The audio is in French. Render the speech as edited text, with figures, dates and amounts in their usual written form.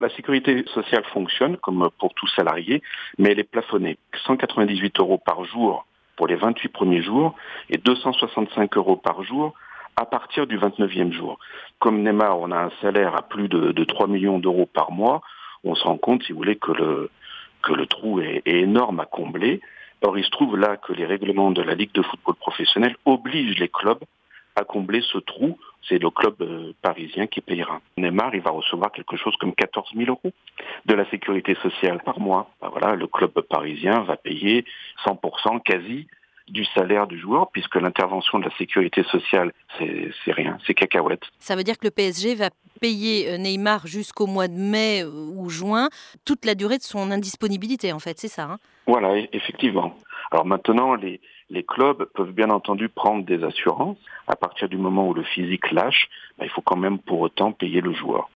La sécurité sociale fonctionne comme pour tout salarié, mais elle est plafonnée. 198 € par jour pour les 28 premiers jours et 265 € par jour à partir du 29e jour. Comme Neymar, on a un salaire à plus de 3 millions d'euros par mois, on se rend compte, si vous voulez, que le trou est énorme à combler. Or, il se trouve là que les règlements de la Ligue de football professionnel obligent les clubs à combler ce trou. C'est le club parisien qui payera. Neymar, il va recevoir quelque chose comme 14 000 € de la sécurité sociale par mois. Ben voilà, le club parisien va payer 100% quasi du salaire du joueur, puisque l'intervention de la sécurité sociale, c'est rien, c'est cacahuète. Ça veut dire que le PSG va payer Neymar jusqu'au mois de mai ou juin, toute la durée de son indisponibilité en fait, c'est ça, hein ? Voilà, effectivement. Alors maintenant, les clubs peuvent bien entendu prendre des assurances. À partir du moment où le physique lâche, il faut quand même pour autant payer le joueur.